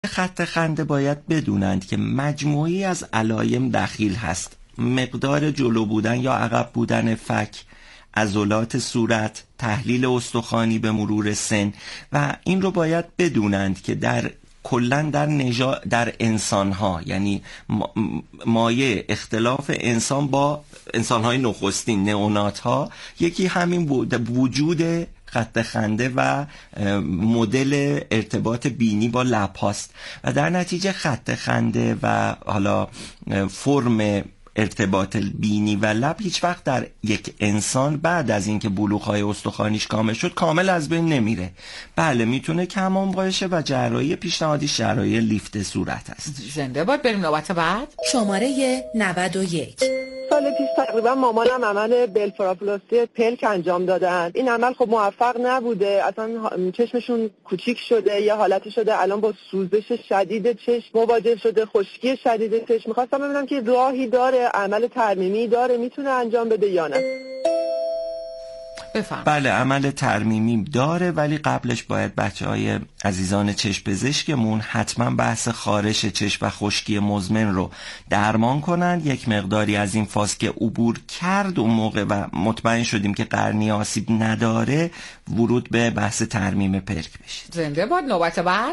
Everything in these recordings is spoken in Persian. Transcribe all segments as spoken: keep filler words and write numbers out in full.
خط خنده باید بدونند که مجموعی از علایم دخیل هست. مقدار جلو بودن یا عقب بودن فک، عضلات صورت، تحلیل استخوانی به مرور سن، و این رو باید بدونند که در کلن در نژا در انسان ها، یعنی مایه اختلاف انسان با انسان های نخستین نئونات ها، یکی همین وجود خط خنده و مدل ارتباط بینی با لب هاست و در نتیجه خط خنده و حالا فرم ارتباط بینی و لب هیچ وقت در یک انسان بعد از اینکه بلوغ‌های استخوانیش کامل شد کامل از بین نمیره. بله میتونه کم باشه و جراحی پیشنهادی جراحی لیفت صورت است. زنده باد. بریم نوبت بعد. شماره نود و یک. سال پیش تقریبا مامانم عمل بلفراپلاستی پلک انجام دادن. این عمل خب موفق نبوده، اصلا چشمشون کوچیک شده، یه حالتی شده الان با سوزش شدید چشم مواجه شده، خشکی شدید چشم. می‌خواستم ببینم که راهی داره، عمل ترمیمی داره، میتونه انجام بده یا نه. بفهم. بله عمل ترمیمی داره، ولی قبلش باید بچه‌های عزیزان چشم پزشکمون حتما بحث خارش چشم و خشکی مزمن رو درمان کنن. یک مقداری از این فاز که عبور کرد اون موقع و مطمئن شدیم که قرنیه آسیب نداره، ورود به بحث ترمیم پلک بشید. زنده باد. نوبت بعد.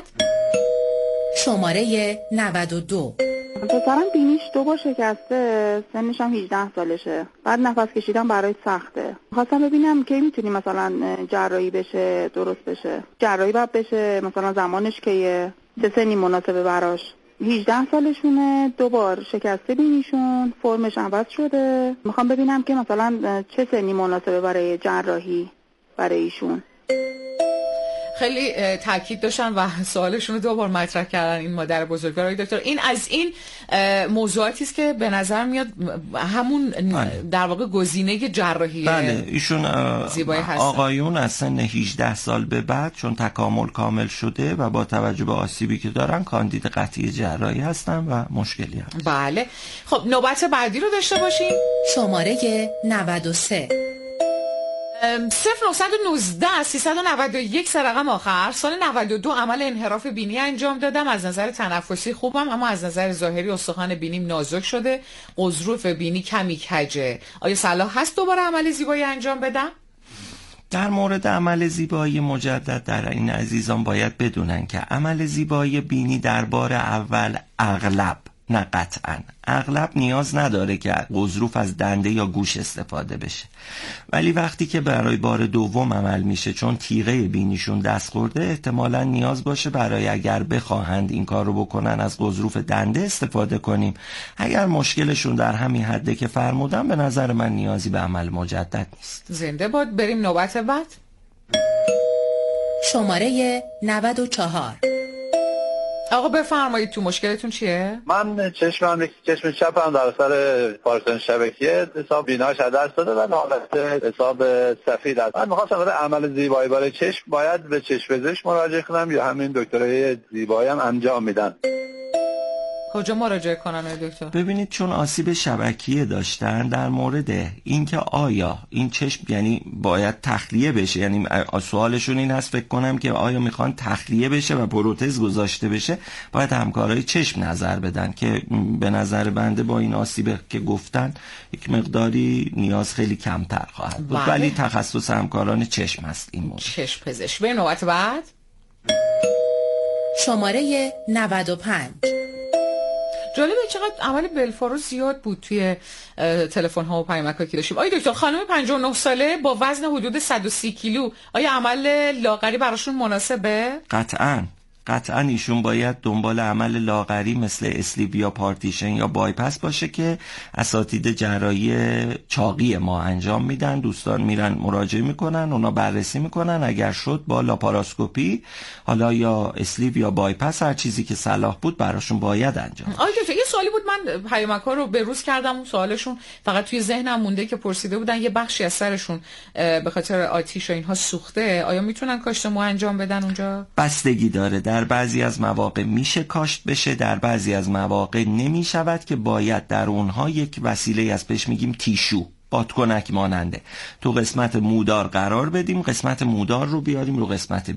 شماره نود و دو. پسرم بینیش دو بار شکسته، سنش هم هجده سالشه. بعد نفس کشیدن برای سخته. خواستم ببینم کی میتونی مثلا جراحی بشه، درست بشه. جراحی باید بشه مثلا زمانش کیه؟ چه سنی مناسبه براش؟ هجده سالشونه، دو بار شکسته بینیشون، فرمش عوض شده. میخوام ببینم که مثلا چه سنی مناسبه برای جراحی برای ایشون. خیلی تاکید داشتن و سوالشون رو دوبار مطرح کردن این مادر بزرگوار. دکتر این از این موضوعاتی است که به نظر میاد همون در واقع گزینه جراحی. بله ایشون آقایون از سن هجده سال به بعد چون تکامل کامل شده و با توجه به آسیبی که دارن کاندید قطعی جراحی هستن و مشکلی هست. بله خب نوبت بعدی رو داشته باشیم. شماره نود و سه. صفر نهصد و نوزده سیصد و نود و یک سه رقم آخر. سال نود و دو عمل انحراف بینی انجام دادم. از نظر تنفسی خوبم، اما از نظر ظاهری استخوان بینیم نازک شده، غضروف بینی کمی کجه. آیا صلاح هست دوباره عمل زیبایی انجام بدم؟ در مورد عمل زیبایی مجدد در این عزیزان باید بدونن که عمل زیبایی بینی در بار اول اغلب، نه قطعا، اغلب نیاز نداره که غضروف از دنده یا گوش استفاده بشه، ولی وقتی که برای بار دوم عمل میشه چون تیغه بینیشون دست خورده احتمالا نیاز باشه برای اگر بخواهند این کار رو بکنن از غضروف دنده استفاده کنیم. اگر مشکلشون در همین حده که فرمودم به نظر من نیازی به عمل مجدد نیست. زنده باد. بریم نوبت بعد. شماره نود و چهار. آقا بفرمایید تو مشکلتون چیه؟ من چشمم چشم چپم در اثر پارکینسون شبکیه حساب بیناش از دست داده و حالت حساب سفید است. من می‌خواستم برای عمل زیبایی برای چشم باید به چشم پزشک مراجعه کنم یا همین دکترای زیبایی هم انجام میدن؟ کجا مراجعه کنن دکتر؟ ببینید چون آسیب شبکیه داشتن در مورد اینکه آیا این چشم یعنی باید تخلیه بشه، یعنی سوالشون این هست فکر کنم که آیا میخوان تخلیه بشه و پروتز گذاشته بشه، باید همکارای چشم نظر بدن که به نظر بنده با این آسیب که گفتن یک مقداری نیاز خیلی کمتر خواهد بود، ولی تخصص همکاران چشم هست این مورد. چشم پزشک. بریم نوبت بعد. شماره نود و پنج. جالبه چقدر عمل بلفارو زیاد بود توی تلفن ها و پیامک که داشتیم. آیا دکتر خانم پنجاه و نه ساله با وزن حدود صد و سی کیلو، آیا عمل لاغری براشون مناسبه؟ قطعاً قطعا ایشون باید دنبال عمل لاغری مثل اسلیپ یا پارتیشن یا بایپس باشه که اساتید جراحی چاقی ما انجام میدن. دوستان میرن مراجعه میکنن، اونا بررسی میکنن، اگر شد با لاپاراسکوپی حالا یا اسلیپ یا بایپس هر چیزی که صلاح بود براشون باید انجام. آقای دکتر یه سوالی بود، من پیامک‌ها رو به روز کردم، اون سوالشون فقط توی ذهنم مونده که پرسیده بودن یه بخشی از سرشون به خاطر آتش و اینها سوخته، آیا میتونن کاشت مو انجام بدن اونجا؟ بستگی داره، در بعضی از مواقع میشه کاشت بشه، در بعضی از مواقع نمیشود که باید در اونها یک وسیله از پیش میگیم تیشو بادکنک ماننده تو قسمت مودار قرار بدیم، قسمت مودار رو بیاریم رو قسمت بینی.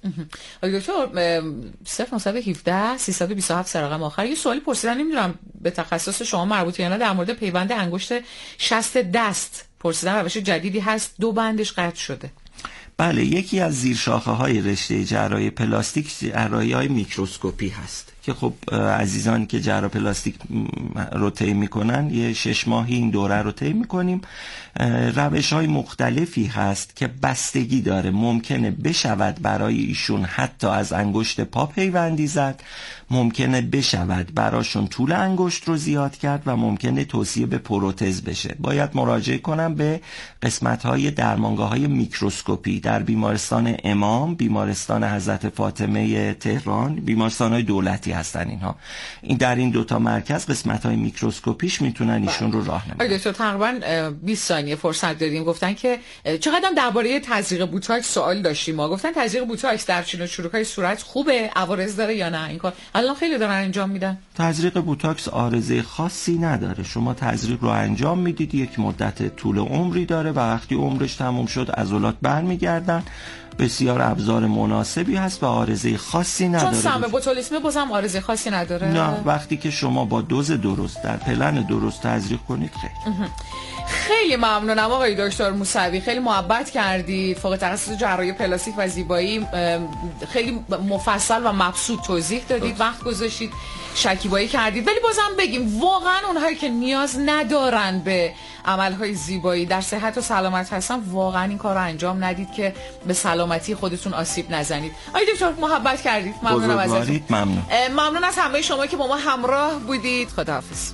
دکتر صفر نهصد و هفده سیصد و بیست و هفت سر رقم آخر یه سوالی پرسیدن، نمیدونم به تخصص شما مربوطه یا نه، در مورد پیوند انگشت شست دست پرسیدن. روش جدیدی هست، دو بندش قطع شده. بله، یکی از زیرشاخه های رشته جراحی پلاستیک جراحی های میکروسکوپی هست که خب عزیزانی که جراح پلاستیک رو طی میکنن یه شش ماهی این دوره رو طی میکنیم. روش های مختلفی هست که بستگی داره، ممکنه بشود برای ایشون حتی از انگشت پا پیوندی زد، ممکنه بشود براشون طول انگشت رو زیاد کرد و ممکنه توصیه به پروتز بشه. باید مراجعه کنم به قسمت های درمانگاه های میکروسکوپی در بیمارستان امام، بیمارستان حضرت فاطمه تهران، بیمارستان های دولتی هستن اینها. این در این دوتا مرکز قسمت های میکروسکوپیش میتونن ایشون رو راهنمایی کنن. دکتر تقریبا بیست ثانیه فرصت داریم. گفتن که چقدر درباره تزریق بوتاکس سوال داشتیم ما. گفتن تزریق بوتاکس در چین و چروکای صورت خوبه، عوارض داره یا نه؟ این کار الان خیلی دارن انجام میدن. تزریق بوتاکس عارضه خاصی نداره. شما تزریق رو انجام میدید، یک مدت طول عمری داره و وقتی عمرش تموم شد عضلات برمیگردن. بسیار ابزار مناسبی هست و عارضه خاصی نداره. چون سم بوتولیسم بازم عارضه خاصی نداره. نه، وقتی که شما با دوز درست در پلن درست تزریق کنید خیلی. خیلی ممنونم آقای دکتر موسوی، خیلی محبت کردید. فوق تخصص جراحی پلاستیک و زیبایی خیلی مفصل و مبسوط توضیح دادید، وقت گذاشتید، شکیبایی کردید. ولی بازم بگیم واقعا اونهایی که نیاز ندارن به عملهای زیبایی، در صحت و سلامت هستن، واقعا این کار رو انجام ندید که به سلامتی خودتون آسیب نزنید. آقای دکتر محبت کردید، ممنونم ازتون. ممنون. ممنون از همه شما که با ما همراه بودید. خداحافظ.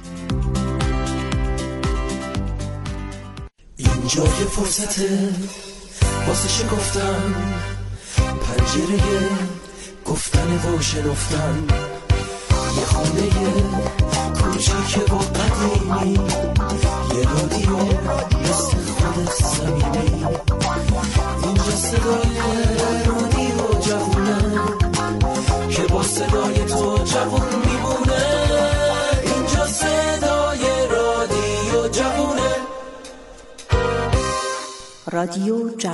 اینجا یه فرصته واسه شکفتن پنجره گفتن و شنفتن، یه خونه کوچیک و قدیمی، یه رادیو مثل خودت صمیمی. اینجا صدای رادیو جوونه که با صدای تو جوون میمونه. اینجا صدای رادیو جوونه، رادیو جوان.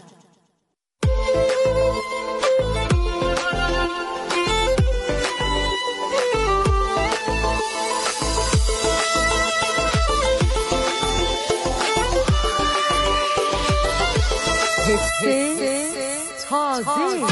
حس تازه.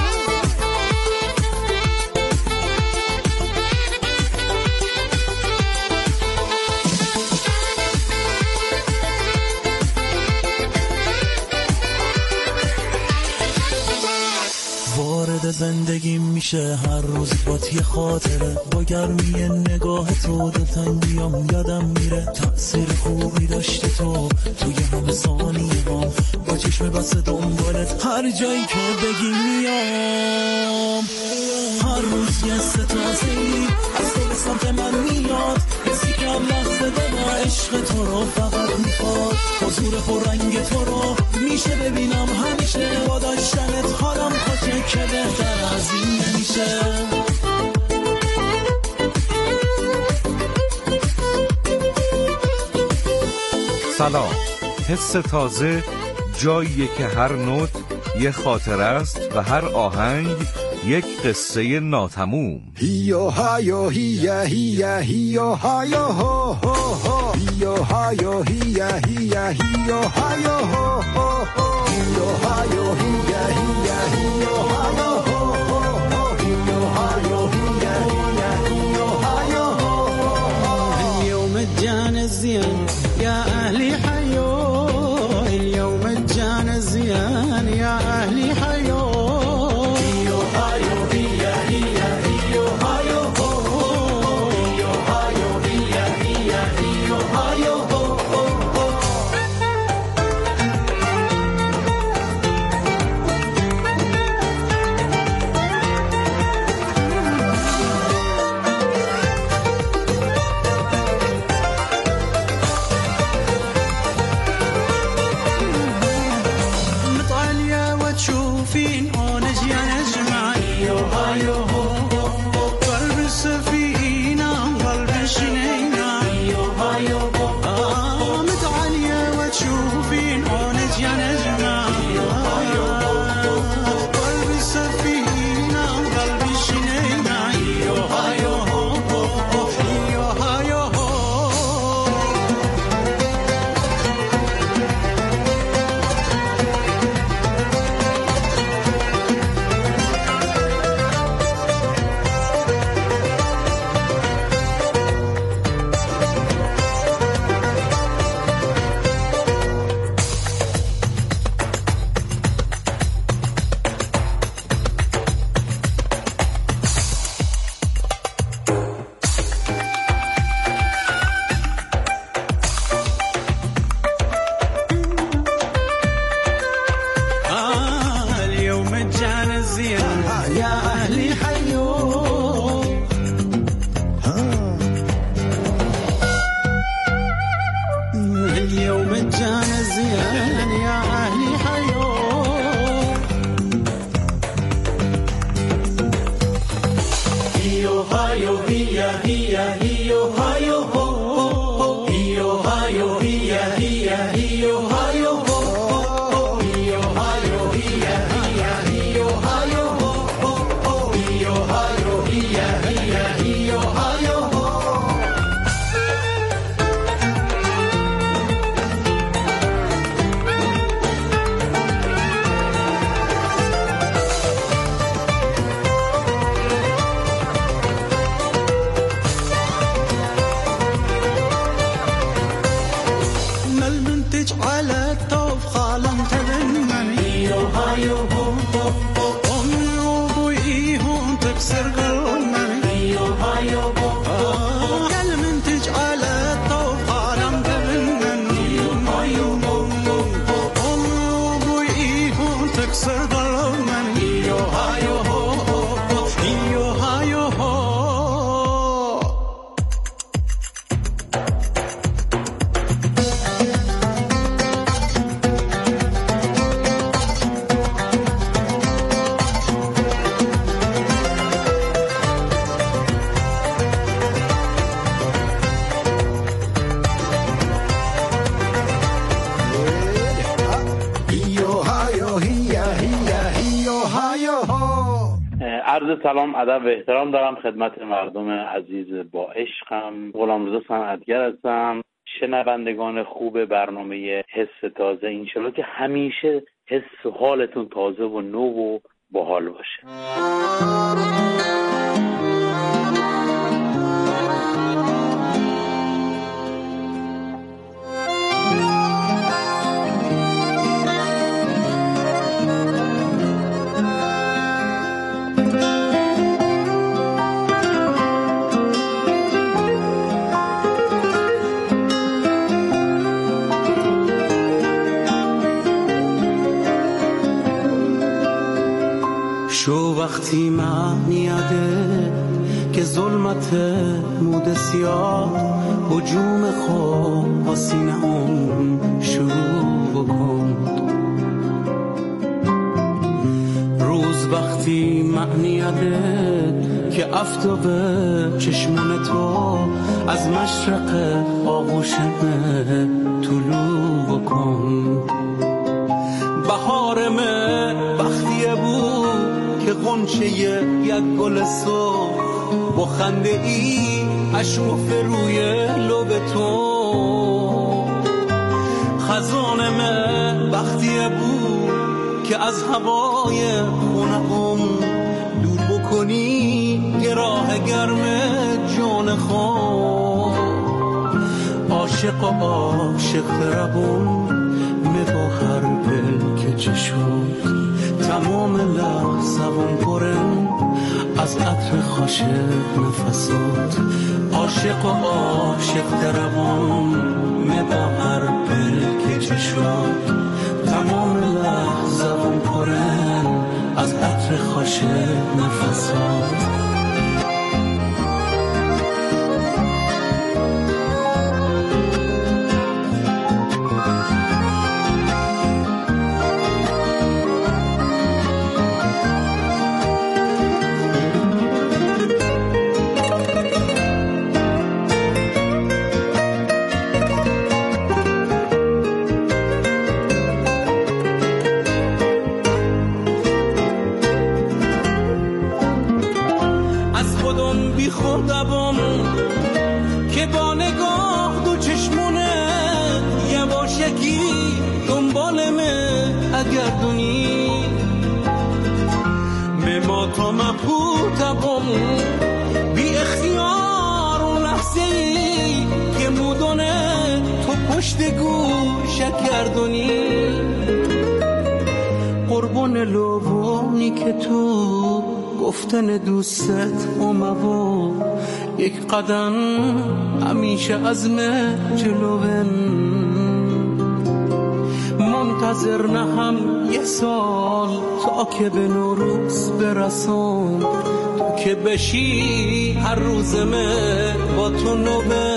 وارد زندگی میشه هر روز با یه خاطره، با گرمی نگاه تو دلتنگیام یادم میره. تأثیر خوبی داشتی تو توی همه ثانیه ها، با چشم بسته دنبالت هر جایی که بگی میام. هر روز یه ستازه‌ای از تو به سمت من میاد، حسی که هم لحظه دما عشق تو رو فقط میخواد. حضور پررنگ تو رو میشه ببینم همیشه، با داشتنت حالم خوشه که بهتر از این نمیشه. سلام. حس تازه جاییه که هر نوت یه خاطره است و هر آهنگ یک قصه ناتموم. هیو هایو هیا هیا هیو هایو هو هو هو هیو هایو هیا هیا هیو هایو هو هو هو هیو هایو هیا هیا هیو هایو هو هو هیو هایو هیا هیا هیو هایو هو. اليوم الجان الزين يا أهلي حيو، اليوم الجان الزين يا أهلي حيو. هایو هیا هیا هیو هایو هو هیو هایو هیا هیا هیو هایو هو هیو هایو هیا هیا هیو هایو هو هیو هایو هیا هیا هیو هایو على الطوف خالم تبنن هيو هايو هو هو أمي وأبويهم تكسر قلبي هيو هايو هو كل من تجعل الطوف خالم تبنن هيو هايو هو أمي وأبويهم تكسر قلبي هيو هايو هو هيو هايو هو عرض سلام ادب و احترام دارم خدمت مردم عزیز با عشقم. غلامرضا صنعتگر هستم، شنوندگان خوب برنامه حس تازه. انشالله که همیشه حس و حالتون تازه و نو و باحال باشه. شو وقتی معنیده که ظلمت مود سیاه هجوم خواب آسینه اون شروع بکن. روز وقتی معنیده که افتابه چشمون تو از مشرق آغوشمه طلوع بکن. بهارمه وقتیه بود که غنچه یک گل سرخ با خنده ای اشرف روی لب تو. خزانمه وقتیه بود که از هوای خونه‌ام دور بکنی گراه گرم جان خود. عاشق و عاشق تربون با هر پل که چه شد تمام لحظه‌ام پرن از عطر خوش نفسات. عاشق و عاشق تربون با هر پل که چه شد تمام لحظه‌ام پرن از عطر خوش نفسات. خودم که با نگاه دو چشمونه یواشکی دنبالمه اگر دونی به ما تا مبهوتم بی اختیار اون لحظه ای که مودونه تو پشت گوشت گردونی. قربون لبانی که تو گفتن دوستت اومو یک قدم همیشه عزم جلوون. منتظر نهم یه سال تا که به نوروز برسون تو که بشی هر روزمه با تو نوه.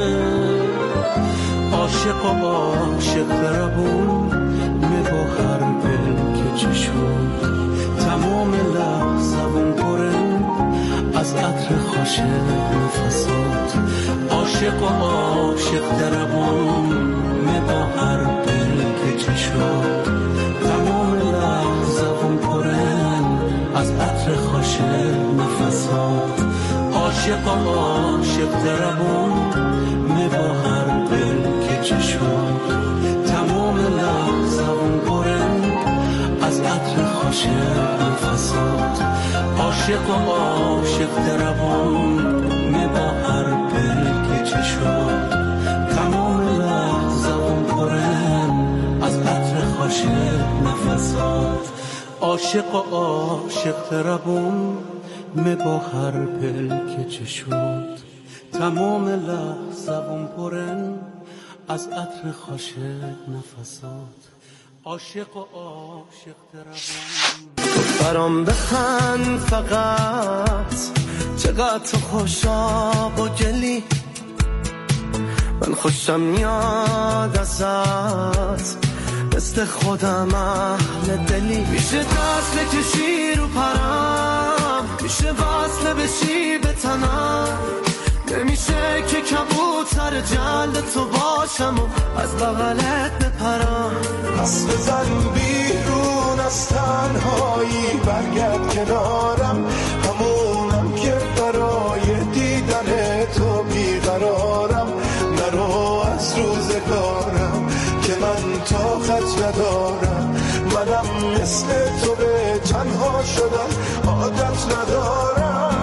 عاشق و عاشق تربون می با هر دل که چه شد تمام لحظه‌م پرن از عطر خوش نفسات. عاشق و عاشق درمون با هر دل که چشات. تمام لحظه‌م پرن از عطر خوش نفسات. عاشق و عاشق درمون با هر دل که چشات. تمام لحظه‌م پرن از عطر خوش نفسات. عاشق و عاشق درمون با هر دل که چشات. تمام لحظه‌م پرن از عطر خوش نفسات. عاشق و عاشق دربون می با هر پل که چشود. تمام لحظه‌م پرن از عطر خوش نفسات. عاشق و عاشق دربون برام بخند فقط، چقدر تو خوشاب و گلی. من خوشم میاد ازت، مثل خودم اهل دلی. میشه دست بکشی رو پرم، میشه وصل بشی به تنم. نمیشه که کبوتر جلد تو باشم و از بغلت بپرم. پس بزن بیرون از تنهایی، برگرد کنارم، همونم که برای دیدن تو بیقرارم. نرو از روزگارم که من طاقت ندارم. منم مثل تو به تنها شدن عادت ندارم.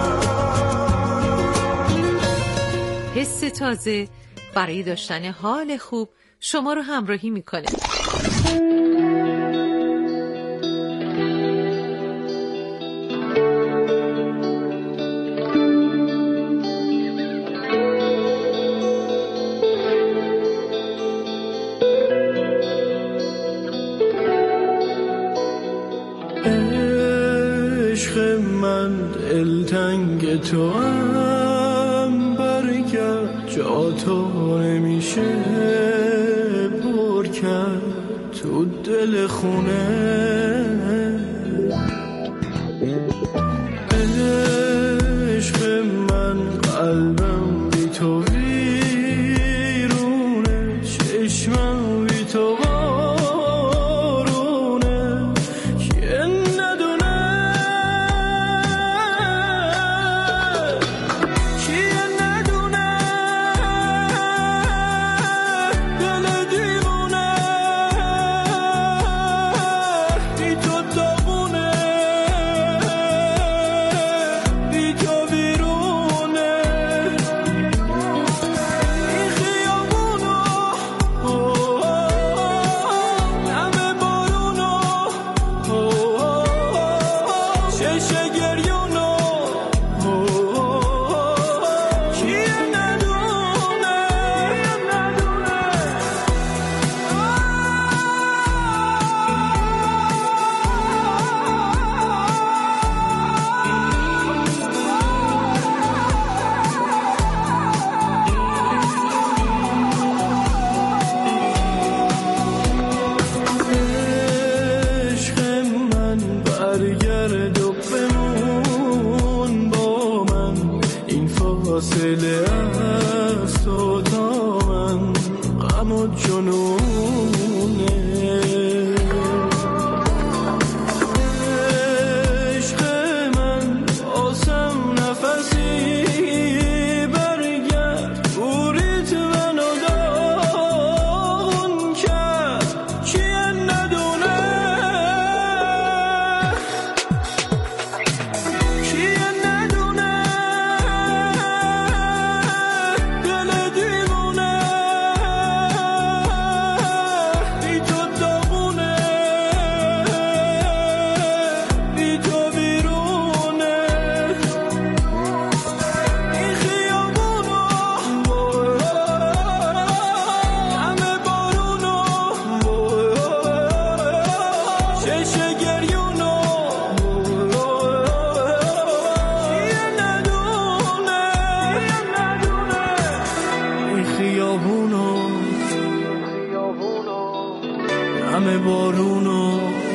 حس تازه برای داشتن حال خوب شما رو همراهی میکنه. عشق من دلتنگ تو هم، برگرد جا تو نمیشه پر کرد تو دل خونه. عشق من قلبم بی تو ویرونه، چشمم بی تو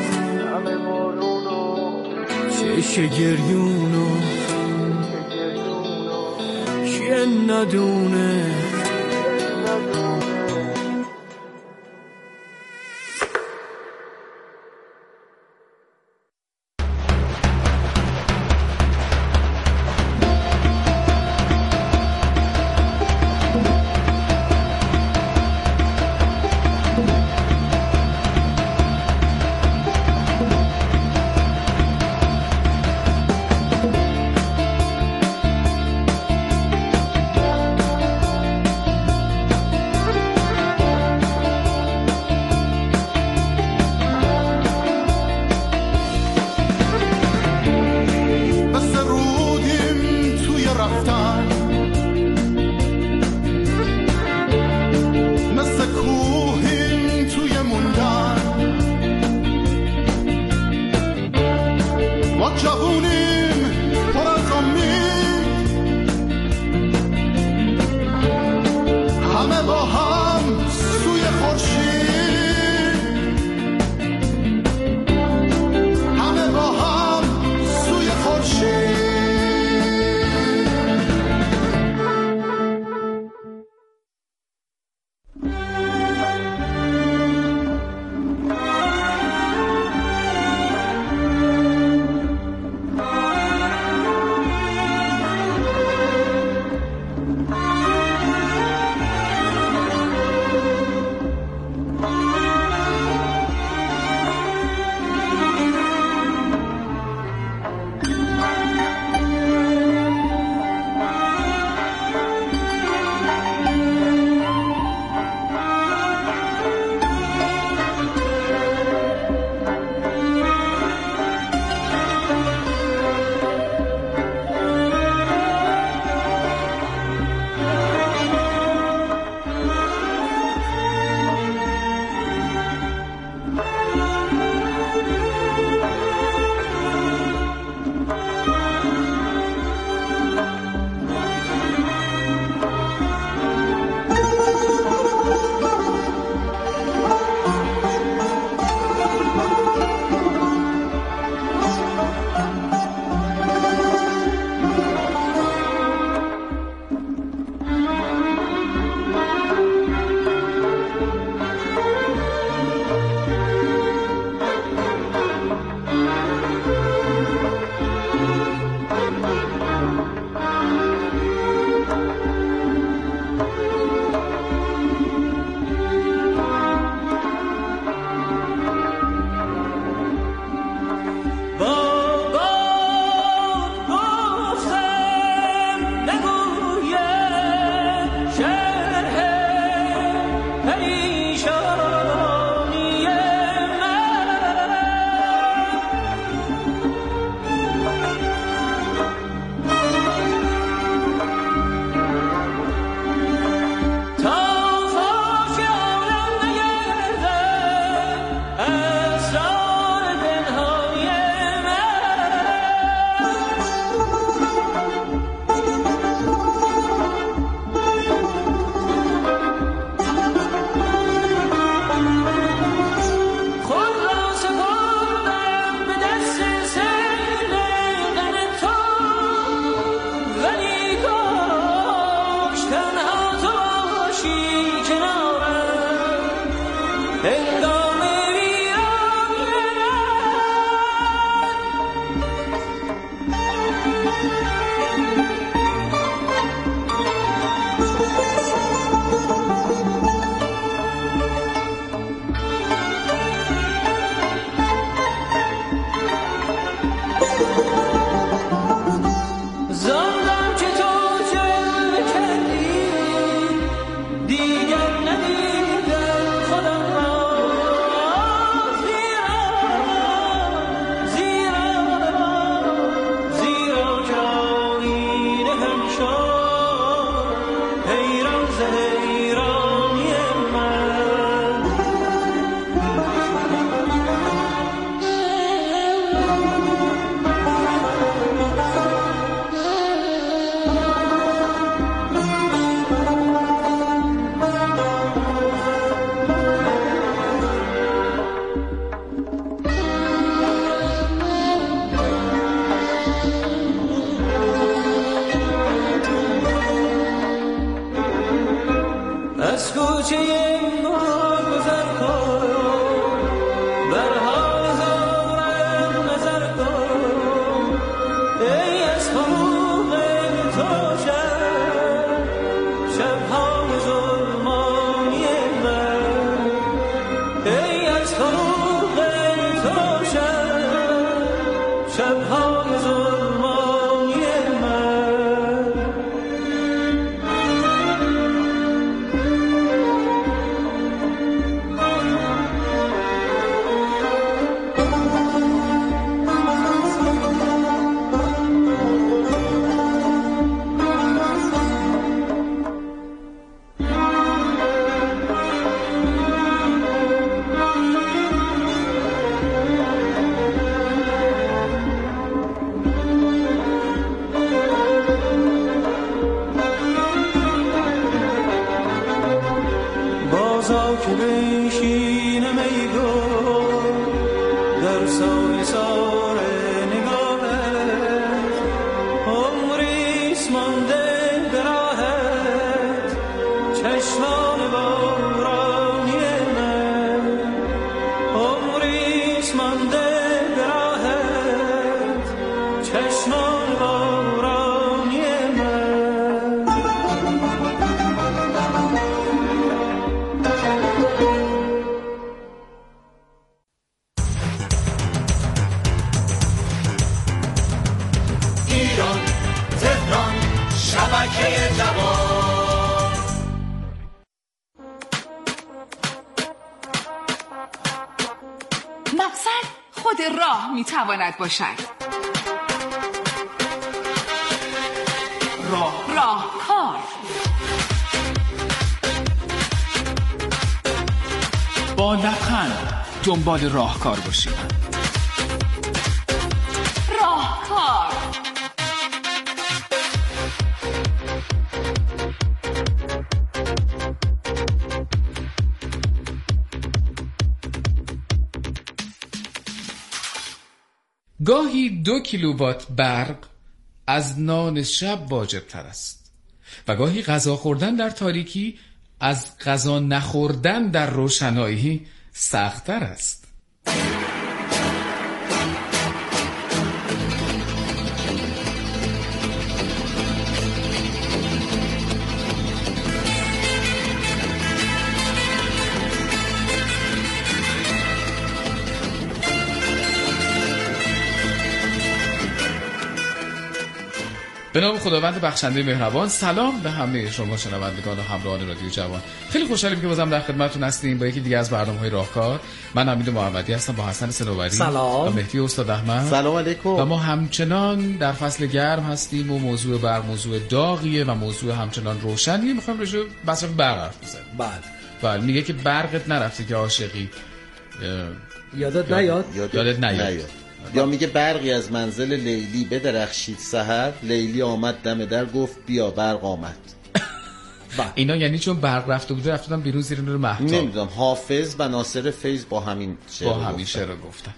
چه گریونو دل ندونه. از کوچه ما گذر کن، در حال زارم نظر کن، ای از فروغ تو شب شبهای ظلمانی من، ای از فروغ تو شب شبهای ظلمانی من. بازا که بنشینم ای گل در سایه سار نگاهت، عمریست مانده به راهت چشمان بارانی من، عمریست مانده به راهت چشمان بارانی من. ایران تهران شبکه جوان. مقصد خود راه میتواند باشد. راه راهکار. با لبخند دنبال راهکار باشید. راهکار. گاهی دو کیلووات برق از نان شب واجب تر است و گاهی غذا خوردن در تاریکی از غذا نخوردن در روشنایی سخت‌تر است. به نام خداوند بخشنده مهربان. سلام به همه شما شنوندگان و همراهان رادیو جوان. خیلی خوشحالیم که بازم در خدمتتون هستیم با یکی دیگه از برنامه‌های راهکار. من حمید محمدی هستم با حسن صنوبری سلام. و مهدی استاد احمد. سلام علیکم. و ما همچنان در فصل گرم هستیم و موضوع برق موضوع داغیه و موضوع همچنان روشنیه. می‌خوایم راجع به مصرف برق حرف بزنیم. بله. بله میگه که برقت نرفته که عاشقی. یادت نیاد؟ یادت نیاد. یا میگه برقی از منزل لیلی بدرخشید سحر، لیلی آمد دم در گفت بیا برق آمد. اینا یعنی چون برق رفته بوده رفتن بیرون زیر نور مهتاب. نمیدونم حافظ و ناصر فیض با همین شعر با همین شعر گفتن.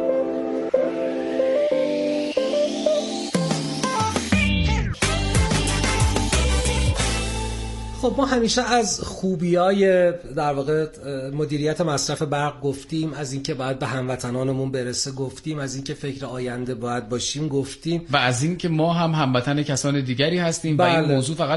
خب ما همیشه از خوبیای در واقع مدیریت مصرف برق گفتیم، از اینکه باید به هموطنانمون برسه گفتیم، از اینکه فکر آینده باید باشیم گفتیم و از اینکه ما هم هموطن کسان دیگری هستیم. بله. و این موضوع فقط